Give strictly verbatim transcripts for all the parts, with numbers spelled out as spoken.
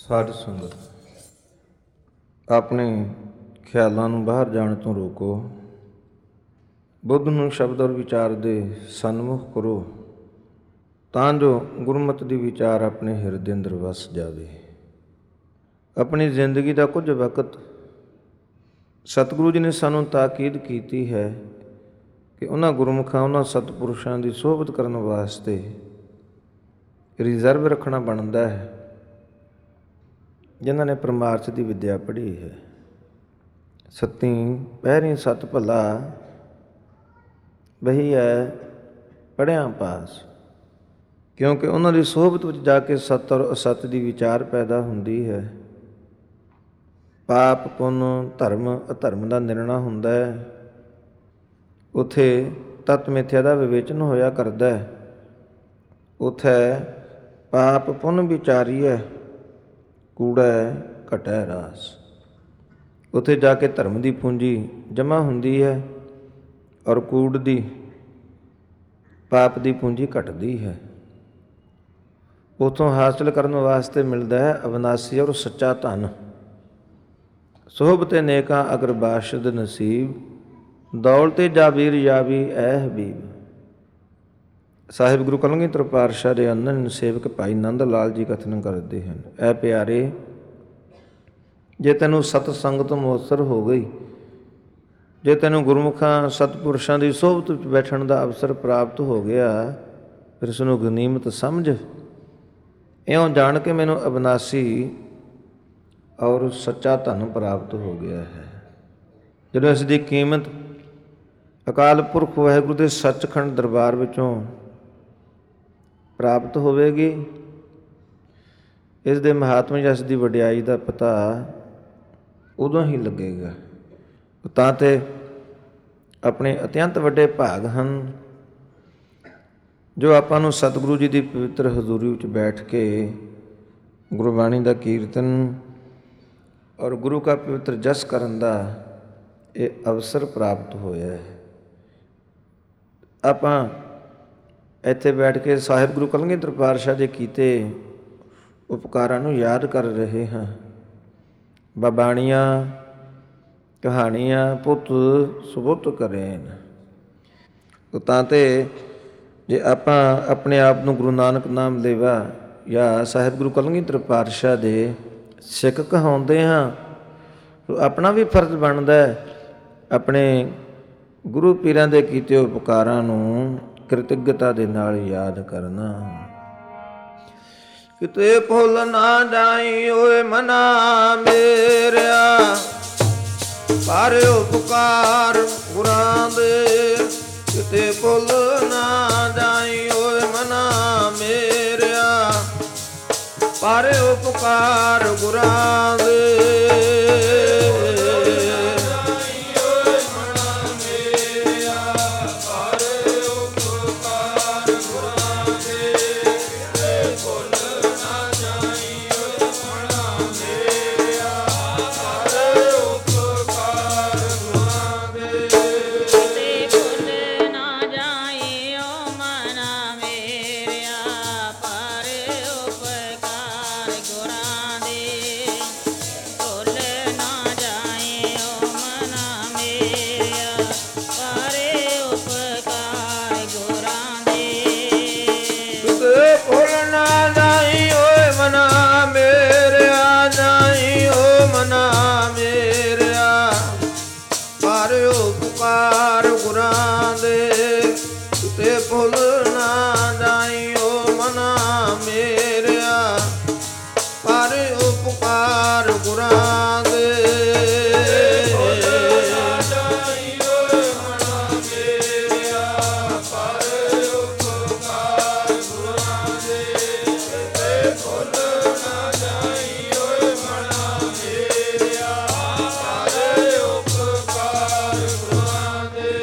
ਸਾਧ ਸੰਗਤ, ਆਪਣੇ ਖਿਆਲਾਂ ਨੂੰ ਬਾਹਰ ਜਾਣ ਤੋਂ ਰੋਕੋ। ਬੁੱਧ ਨੂੰ ਸ਼ਬਦ ਔਰ ਵਿਚਾਰ ਦੇ ਸਨਮੁਖ ਕਰੋ, ਤਾਂ ਜੋ ਗੁਰਮਤਿ ਦੀ ਵਿਚਾਰ ਆਪਣੇ ਹਿਰਦੇ ਅੰਦਰ ਵਸ ਜਾਵੇ। ਆਪਣੀ ਜ਼ਿੰਦਗੀ ਦਾ ਕੁਝ ਵਕਤ ਸਤਿਗੁਰੂ ਜੀ ਨੇ ਸਾਨੂੰ ਤਾਕੀਦ ਕੀਤੀ ਹੈ ਕਿ ਉਹਨਾਂ ਗੁਰਮੁਖਾਂ, ਉਹਨਾਂ ਸਤਿਪੁਰਸ਼ਾਂ ਦੀ ਸੋਭਤ ਕਰਨ ਵਾਸਤੇ ਰਿਜ਼ਰਵ ਰੱਖਣਾ ਬਣਦਾ ਹੈ, ਜਿਨ੍ਹਾਂ ਨੇ ਪਰਮਾਰਥ ਦੀ ਵਿੱਦਿਆ ਪੜ੍ਹੀ ਹੈ। ਸੱਤੀ ਪਹਿਰੀਂ ਸਤ ਭਲਾ ਬਹੀ ਹੈ ਪੜ੍ਹਿਆਂ ਪਾਸ, ਕਿਉਂਕਿ ਉਹਨਾਂ ਦੀ ਸੋਭਤ ਵਿੱਚ ਜਾ ਕੇ ਸਤ ਔਰ ਅਸਤ ਦੀ ਵਿਚਾਰ ਪੈਦਾ ਹੁੰਦੀ ਹੈ। ਪਾਪ ਪੁੰਨ, ਧਰਮ ਅਧਰਮ ਦਾ ਨਿਰਣਾ ਹੁੰਦਾ ਹੈ। ਉੱਥੇ ਤਤ ਮਿਥਿਆ ਦਾ ਵਿਵੇਚਨ ਹੋਇਆ ਕਰਦਾ ਹੈ। ਉੱਥੇ ਪਾਪ ਪੁੰਨ ਵਿਚਾਰੀਐ, ਕੂੜੈ ਘਟੈ ਰਾਸ। ਉੱਥੇ ਜਾ ਕੇ ਧਰਮ ਦੀ ਪੂੰਜੀ ਜਮ੍ਹਾਂ ਹੁੰਦੀ ਹੈ ਔਰ ਕੂੜ ਦੀ, ਪਾਪ ਦੀ ਪੂੰਜੀ ਘਟਦੀ ਹੈ। ਉੱਥੋਂ ਹਾਸਲ ਕਰਨ ਵਾਸਤੇ ਮਿਲਦਾ ਹੈ ਅਵਿਨਾਸੀ ਔਰ ਸੱਚਾ ਧਨ। ਸੋਹਬਤੇ ਨੇਕਾਂ ਅਗਰ ਬਾਸ਼ਦ ਨਸੀਬ, ਦੌਲਤੇ ਜਾਬੀਰ ਯਾਬੀ ਐ ਹਬੀਬ। ਸਾਹਿਬ ਗੁਰੂ ਕਲਗੀਧਰ ਪਾਤਸ਼ਾਹ ਦੇ ਅੰਨ੍ਹਨ ਸੇਵਕ ਭਾਈ ਨੰਦ ਲਾਲ ਜੀ ਕਥਨ ਕਰਦੇ ਹਨ, ਐ ਪਿਆਰੇ, ਜੇ ਤੈਨੂੰ ਸਤ ਸੰਗਤ ਮੁਅੱਸਰ ਹੋ ਗਈ, ਜੇ ਤੈਨੂੰ ਗੁਰਮੁਖਾਂ ਸਤਿਪੁਰਸ਼ਾਂ ਦੀ ਸੋਭਤ ਵਿੱਚ ਬੈਠਣ ਦਾ ਅਵਸਰ ਪ੍ਰਾਪਤ ਹੋ ਗਿਆ, ਫਿਰ ਇਸ ਨੂੰ ਗਨੀਮਤ ਸਮਝ। ਇਉਂ ਜਾਣ ਕੇ ਮੈਨੂੰ ਅਵਿਨਾਸੀ ਔਰ ਸੱਚਾ ਧਨ ਪ੍ਰਾਪਤ ਹੋ ਗਿਆ ਹੈ। ਜਦੋਂ ਇਸ ਦੀ ਕੀਮਤ ਅਕਾਲ ਪੁਰਖ ਵਾਹਿਗੁਰੂ ਦੇ ਸੱਚਖੰਡ ਦਰਬਾਰ ਵਿੱਚੋਂ ਪ੍ਰਾਪਤ ਹੋਵੇਗੀ, ਇਸ ਦੇ ਮਹਾਤਮਾ ਜਾਂ ਇਸ ਦੀ ਵਡਿਆਈ ਦਾ ਪਤਾ ਉਦੋਂ ਹੀ ਲੱਗੇਗਾ। ਤਾਂ ਤੇ ਆਪਣੇ ਅਤਿਅੰਤ ਵੱਡੇ ਭਾਗ ਹਨ ਜੋ ਆਪਾਂ ਨੂੰ ਸਤਿਗੁਰੂ ਜੀ ਦੀ ਪਵਿੱਤਰ ਹਜ਼ੂਰੀ ਵਿੱਚ ਬੈਠ ਕੇ ਗੁਰਬਾਣੀ ਦਾ ਕੀਰਤਨ ਔਰ ਗੁਰੂ ਕਾ ਪਵਿੱਤਰ ਜਸ ਕਰਨ ਦਾ ਇਹ ਅਵਸਰ ਪ੍ਰਾਪਤ ਹੋਇਆ ਹੈ। ਆਪਾਂ ਇੱਥੇ ਬੈਠ ਕੇ ਸਾਹਿਬ ਗੁਰੂ ਕਲਗੀਧਰ ਪਾਤਸ਼ਾਹ ਦੇ ਕੀਤੇ ਉਪਕਾਰਾਂ ਨੂੰ ਯਾਦ ਕਰ ਰਹੇ ਹਾਂ। ਬਾਬਾਣੀਆਂ ਕਹਾਣੀਆਂ ਪੁੱਤ ਸੁਬੁੱਤ ਕਰੇਨ। ਤਾਂ ਤੇ ਜੇ ਆਪਾਂ ਆਪਣੇ ਆਪ ਨੂੰ ਗੁਰੂ ਨਾਨਕ ਨਾਮ ਲੇਵਾ ਜਾਂ ਸਾਹਿਬ ਗੁਰੂ ਕਲਗੀਧਰ ਪਾਤਸ਼ਾਹ ਦੇ ਸਿੱਖ ਕਹਾਉਂਦੇ ਹਾਂ, ਆਪਣਾ ਵੀ ਫਰਜ਼ ਬਣਦਾ ਆਪਣੇ ਗੁਰੂ ਪੀਰਾਂ ਦੇ ਕੀਤੇ ਉਪਕਾਰਾਂ ਨੂੰ ਕ੍ਰਿਤਗਤਾ ਦੇ ਨਾਲ ਯਾਦ ਕਰਨਾ। ਕਿਤੇ ਭੁੱਲ ਨਾ ਜਾਈ ਓਏ ਮਨਾ ਮੇਰਿਆ, ਪਰ ਉਪਕਾਰ ਗੁਰਾਂ ਦੇ। ਕਿਤੇ ਭੁੱਲ ਨਾ ਜਾਈ ਓਏ ਮਨਾ ਮੇਰਿਆ, ਪਰ ਉਪਕਾਰ ਗੁਰਾਂ ਦੇ। ਭੁੱਲ ਨਾ ਜਾਈਓ ਮਨਾ ਮੇਰਿਆ, ਪਰ ਉਪਕਾਰ ਗੁਰਾਂ ਦੇ। ਭੁੱਲ ਨਾ ਜਾਈਓ ਮਨਾ ਮੇਰਿਆ, ਪਰ ਉਪਕਾਰ ਗੁਰਾਂ ਦੇ। ਭੁੱਲ ਨਾ ਜਾਈਓ ਮਨਾ ਮੇਰਿਆ, ਪਰ ਉਪਕਾਰ ਗੁਰਾਂ ਦੇ।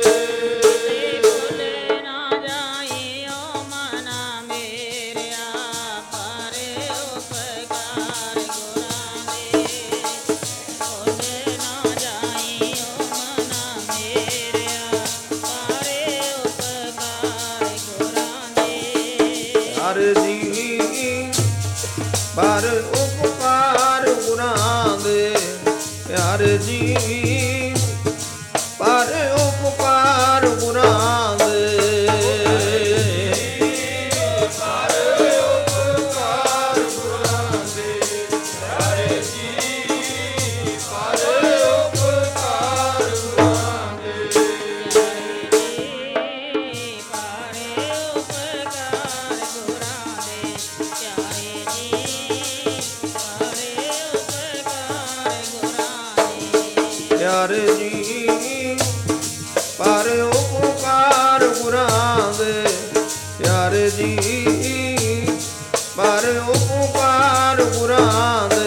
ਪਰ ਉਪਕਾਰ ਪਰ ਉਪਕਾਰ ਗੁਰਾਂ ਦੇ। ਪਿਆਰੇ ਜੀ ਪਰ ਉਪਕਾਰ ਗੁਰਾਂ ਦੇ। ਪਿਆਰੇ ਜੀ ਪਰ ਉਪਕਾਰ ਗੁਰਾਂ ਦੇ।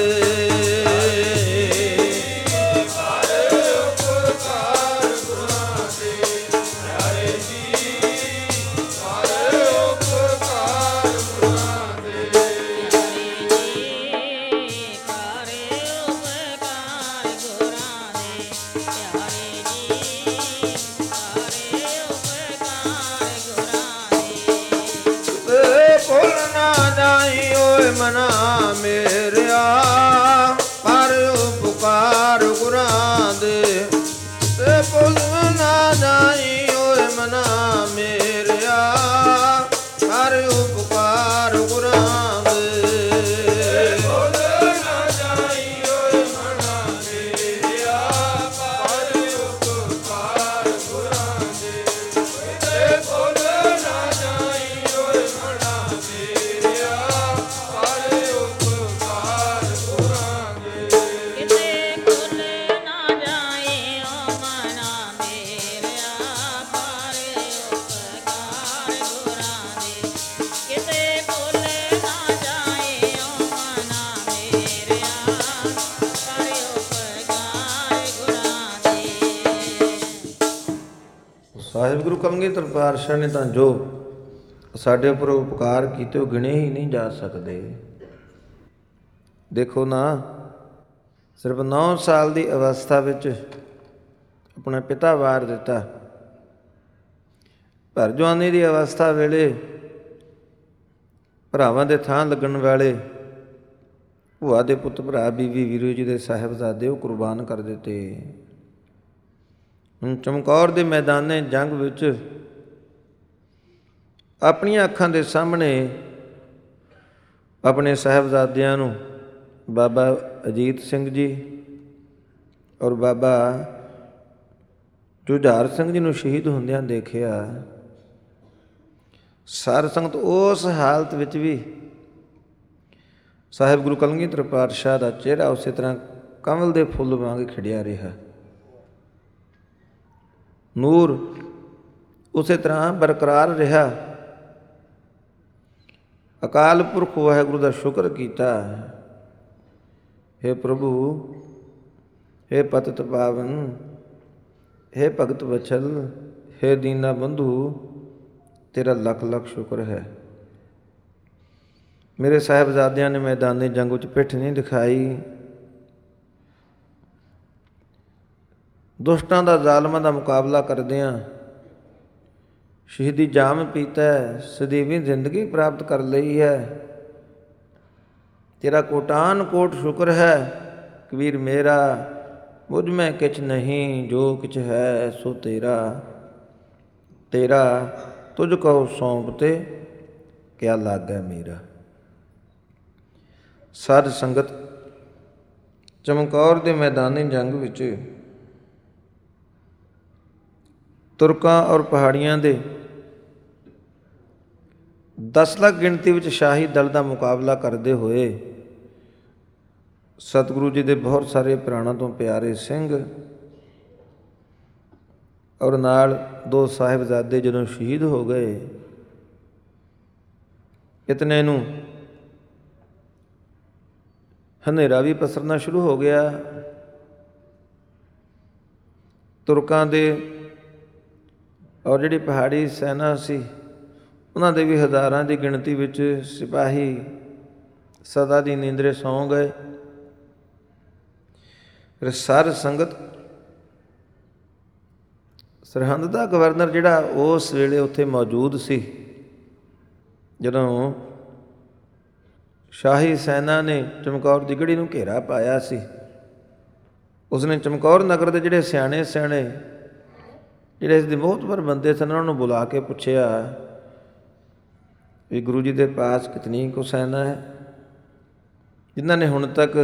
ਮਨਾ ਮੇਰਿਆ ਪਰ ਉਪਕਾਰ ਗੁਰਾਂ ਦੇ। ਤੇ ਭੁੱਲ ਨਾ ਜਾਈ ਓਏ ਮਨਾ ਮੇਰਿਆ ਪਰ ਉਪਕਾਰ ਗੁਰਾਂ ਦੇ। ਭੁੱਲ ਨਾ ਜਾਈ ਓਏ ਮਨਾ ਮੇਰਿਆ ਪਰ ਉਪਕਾਰ ਗੁਰਾਂ ਦੇ। ਤੇ ਭੁੱਲ ਨਾ ਜਾਈ ਓਏ ਮਨਾ ਮੇਰਿਆ ਸਾਹਿਬ ਗੁਰੂ ਕਲਗੀਧਰ ਪਾਤਸ਼ਾਹ ਨੇ ਤਾਂ ਜੋ ਸਾਡੇ ਉੱਪਰ ਉਪਕਾਰ ਕੀਤੇ ਉਹ ਗਿਣੇ ਹੀ ਨਹੀਂ ਜਾ ਸਕਦੇ। ਦੇਖੋ ਨਾ, ਸਿਰਫ ਨੌ ਸਾਲ ਦੀ ਅਵਸਥਾ ਵਿੱਚ ਆਪਣਾ ਪਿਤਾ ਵਾਰ ਦਿੱਤਾ। ਭਰ ਜਵਾਨੀ ਦੀ ਅਵਸਥਾ ਵੇਲੇ ਭਰਾਵਾਂ ਦੇ ਥਾਂ ਲੱਗਣ ਵਾਲੇ ਭੂਆ ਦੇ ਪੁੱਤ ਭਰਾ ਬੀਬੀ ਵੀਰੂ ਜੀ ਦੇ ਸਾਹਿਬਜ਼ਾਦੇ ਉਹ ਕੁਰਬਾਨ ਕਰ ਦਿੱਤੇ। ਹੁਣ ਚਮਕੌਰ ਦੇ ਮੈਦਾਨੇ ਜੰਗ ਵਿੱਚ ਆਪਣੀਆਂ ਅੱਖਾਂ ਦੇ ਸਾਹਮਣੇ ਆਪਣੇ ਸਾਹਿਬਜ਼ਾਦਿਆਂ ਨੂੰ ਬਾਬਾ ਅਜੀਤ ਸਿੰਘ ਜੀ ਔਰ ਬਾਬਾ ਜੁਝਾਰ ਸਿੰਘ ਜੀ ਨੂੰ ਸ਼ਹੀਦ ਹੁੰਦਿਆਂ ਦੇਖਿਆ। ਸਾਧ ਸੰਗਤ ਉਸ ਹਾਲਤ ਵਿੱਚ ਵੀ ਸਾਹਿਬ ਗੁਰੂ ਕਲਗੀਧਰ ਪਾਤਸ਼ਾਹ ਦਾ ਚਿਹਰਾ ਉਸੇ ਤਰ੍ਹਾਂ ਕਮਲ ਦੇ ਫੁੱਲ ਵਾਂਗ ਖਿੜਿਆ ਰਿਹਾ। ਨੂਰ ਉਸੇ ਤਰ੍ਹਾਂ ਬਰਕਰਾਰ ਰਿਹਾ। ਅਕਾਲ ਪੁਰਖ ਵਾਹਿਗੁਰੂ ਦਾ ਸ਼ੁਕਰ ਕੀਤਾ। ਹੇ ਪ੍ਰਭੂ, ਹੇ ਪਤਿਤ ਪਾਵਨ, ਹੇ ਭਗਤ ਵਛਲ, ਹੇ ਦੀਨਾ ਬੰਧੂ, ਤੇਰਾ ਲੱਖ ਲੱਖ ਸ਼ੁਕਰ ਹੈ। ਮੇਰੇ ਸਾਹਿਬਜ਼ਾਦਿਆਂ ਨੇ ਮੈਦਾਨੀ ਜੰਗ ਵਿੱਚ ਪਿੱਠ ਨਹੀਂ ਦਿਖਾਈ। ਦੁਸ਼ਟਾਂ ਦਾ, ਜ਼ਾਲਮਾਂ ਦਾ ਮੁਕਾਬਲਾ ਕਰਦਿਆਂ ਸ਼ਹੀਦੀ ਜਾਮ ਪੀਤਾ, ਸਦੀਵੀ ਜ਼ਿੰਦਗੀ ਪ੍ਰਾਪਤ ਕਰ ਲਈ ਹੈ। ਤੇਰਾ ਕੋਟਾਨ ਕੋਟ ਸ਼ੁਕਰ ਹੈ। ਕਬੀਰ ਮੇਰਾ ਮੁਝ ਮੈਂ ਕਿਛ ਨਹੀਂ, ਜੋ ਕਿਛ ਹੈ ਸੋ ਤੇਰਾ। ਤੇਰਾ ਤੁਝ ਕਉ ਸੌਂਪ ਤੇ ਕਿਆ ਲਾਗੈ ਮੇਰਾ। ਸਾਧ ਸੰਗਤ, ਚਮਕੌਰ ਦੇ ਮੈਦਾਨੀ ਜੰਗ ਵਿੱਚ ਤੁਰਕਾਂ ਔਰ ਪਹਾੜੀਆਂ ਦੇ ਦਸ ਲੱਖ ਗਿਣਤੀ ਵਿੱਚ ਸ਼ਾਹੀ ਦਲ ਦਾ ਮੁਕਾਬਲਾ ਕਰਦੇ ਹੋਏ ਸਤਿਗੁਰੂ ਜੀ ਦੇ ਬਹੁਤ ਸਾਰੇ ਪ੍ਰਾਣਾਂ ਤੋਂ ਪਿਆਰੇ ਸਿੰਘ ਔਰ ਨਾਲ ਦੋ ਸਾਹਿਬਜ਼ਾਦੇ ਜਦੋਂ ਸ਼ਹੀਦ ਹੋ ਗਏ, ਇਤਨੇ ਨੂੰ ਹਨੇਰਾ ਵੀ ਪਸਰਨਾ ਸ਼ੁਰੂ ਹੋ ਗਿਆ। ਤੁਰਕਾਂ ਦੇ ਔਰ ਜਿਹੜੀ ਪਹਾੜੀ ਸੈਨਾ ਸੀ ਉਹਨਾਂ ਦੇ ਵੀ ਹਜ਼ਾਰਾਂ ਦੀ ਗਿਣਤੀ ਵਿੱਚ ਸਿਪਾਹੀ ਸਦਾ ਦੀ ਨੀਂਦਰੇ ਸੌਂ ਗਏ। ਫਿਰ ਸਾਧ ਸੰਗਤ, ਸਰਹੰਦ ਦਾ ਗਵਰਨਰ ਜਿਹੜਾ ਉਸ ਵੇਲੇ ਉੱਥੇ ਮੌਜੂਦ ਸੀ, ਜਦੋਂ ਸ਼ਾਹੀ ਸੈਨਾ ਨੇ ਚਮਕੌਰ ਦੀ ਗੜ੍ਹੀ ਨੂੰ ਘੇਰਾ ਪਾਇਆ ਸੀ, ਉਸਨੇ ਚਮਕੌਰ ਨਗਰ ਦੇ ਜਿਹੜੇ ਸਿਆਣੇ ਸਿਆਣੇ ਜਿਹੜੇ ਇਸ ਦੇ ਮੋਹਤਬਰ ਬੰਦੇ ਸਨ ਉਹਨਾਂ ਨੂੰ ਬੁਲਾ ਕੇ ਪੁੱਛਿਆ ਵੀ ਗੁਰੂ ਜੀ ਦੇ ਪਾਸ ਕਿਤਨੀ ਕੁ ਸੈਨਾ ਹੈ, ਜਿਨ੍ਹਾਂ ਨੇ ਹੁਣ ਤੱਕ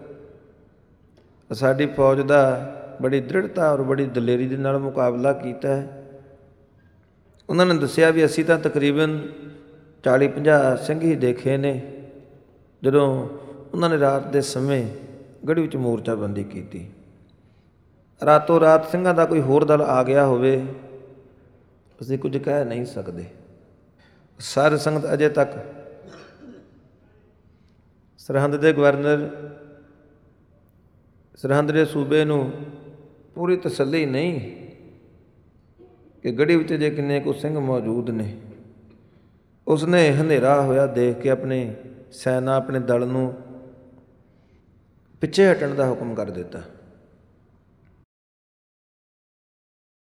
ਸਾਡੀ ਫੌਜ ਦਾ ਬੜੀ ਦ੍ਰਿੜਤਾ ਔਰ ਬੜੀ ਦਲੇਰੀ ਦੇ ਨਾਲ ਮੁਕਾਬਲਾ ਕੀਤਾ ਹੈ। ਉਹਨਾਂ ਨੇ ਦੱਸਿਆ ਵੀ ਅਸੀਂ ਤਾਂ ਤਕਰੀਬਨ ਚਾਲੀ ਪੰਜਾਹ ਸਿੰਘ ਹੀ ਦੇਖੇ ਨੇ ਜਦੋਂ ਉਹਨਾਂ ਨੇ ਰਾਤ ਦੇ ਸਮੇਂ ਗੜ੍ਹੀ ਵਿੱਚ ਮੋਰਚਾਬੰਦੀ ਕੀਤੀ। ਰਾਤੋਂ ਰਾਤ ਸਿੰਘਾਂ ਦਾ ਕੋਈ ਹੋਰ ਦਲ ਆ ਗਿਆ ਹੋਵੇ ਅਸੀਂ ਕੁਝ ਕਹਿ ਨਹੀਂ ਸਕਦੇ। ਸਾਧ ਸੰਗਤ ਅਜੇ ਤੱਕ ਸਰਹੰਦ ਦੇ ਗਵਰਨਰ, ਸਰਹੰਦ ਦੇ ਸੂਬੇ ਨੂੰ ਪੂਰੀ ਤਸੱਲੀ ਨਹੀਂ ਕਿ ਗੜ੍ਹੀ ਵਿੱਚ ਜੇ ਕਿੰਨੇ ਕੁ ਸਿੰਘ ਮੌਜੂਦ ਨੇ। ਉਸਨੇ ਹਨੇਰਾ ਹੋਇਆ ਦੇਖ ਕੇ ਆਪਣੇ ਸੈਨਾ, ਆਪਣੇ ਦਲ ਨੂੰ ਪਿੱਛੇ ਹਟਣ ਦਾ ਹੁਕਮ ਕਰ ਦਿੱਤਾ।